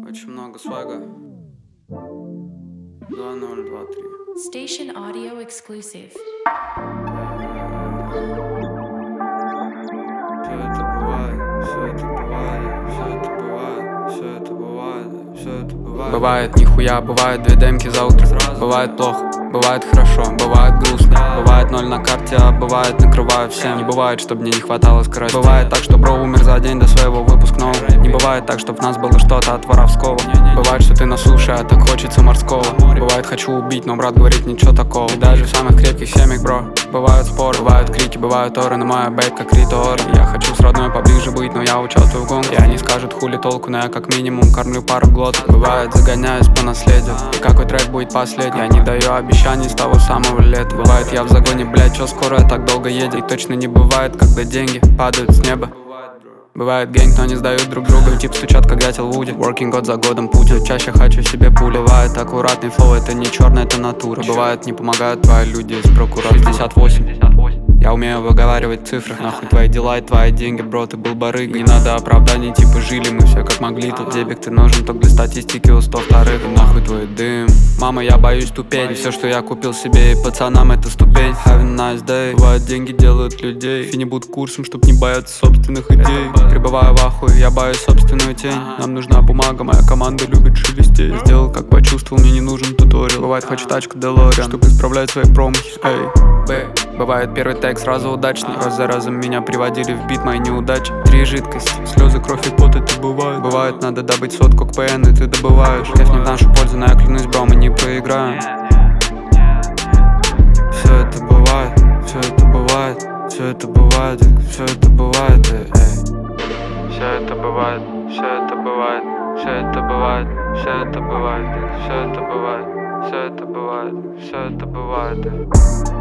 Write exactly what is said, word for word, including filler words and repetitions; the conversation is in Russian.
Очень много свага. Два ноль два три. Station audio exclusive. Все это бывает, все это бывает, все это бывает, все это бывает, все это бывает. Бывает нихуя, бывает две демки за утро. Бывает плохо, бывает хорошо, бывает грустно. Бывает ноль на карте, а бывает накрываю всем. Не бывает, чтобы мне не хватало скорости. Бывает так, что бро умер за день до своего выпускного. Не бывает так, чтобы в нас было что-то от воровского. Бывает, что ты на суше, а так хочется морского. Бывает, хочу убить, но брат говорит ничего такого. И даже в самых крепких семьях, бро, бывают споры, бывают крики, бывают оры. Но моя бейб как Рита Ора. Я хочу с родной поближе быть, но я участвую в гонках. И они скажут хули толку, но я как минимум кормлю пару глоток. Бывает, загоняюсь по наследию. И какой трек будет последний? Я не даю обещаний с того самого лета. Бывает, я в загоне, блядь, чё скоро так долго едет. И точно не бывает, когда деньги падают с неба. Бывает гэнг, но не сдают друг друга. Тип стучат, как дятел Вуди. Working год за годом путем. Чаще хочу себе пули. Бывает аккуратный флоу, это не черная, это натура. Бывает, не помогают твои люди из прокурора. шестьдесят восемь. Я умею выговаривать цифры. Нахуй твои дела и твои деньги, бро, ты был барыгой. Не надо оправданий, типа жили мы все как могли. Тут дебик ты нужен только для статистики у сто вторых. Нахуй твой дым. Мама, я боюсь тупеть. И все, что я купил себе и пацанам, это ступень. Have a nice day. Бывает, деньги делают людей. Фини будут курсом, чтоб не бояться собственных идей. Прибываю в ахуе, я боюсь собственную тень. Нам нужна бумага, моя команда любит шелестеть. Сделал, как почувствовал, мне не нужен туториал. Бывает, хочу тачку Делориан, чтобы исправлять свои промахи. Эй, Б. Бывает, первый тег сразу удачный. Раз за разом меня приводили в бит мои неудачи. Три жидкости, слезы, кровь и пот, это бывает. Бывает, надо добыть сотку к ПН, и ты добываешь. Кайф не в нашу пользу, но я клянусь, бро, мы не проиграем. Все это бывает, все это бывает, все это бывает, все это бывает, эй. Все это бывает, все это бывает, все это бывает, все это бывает, все это бывает, все это бывает, все это бывает, эй.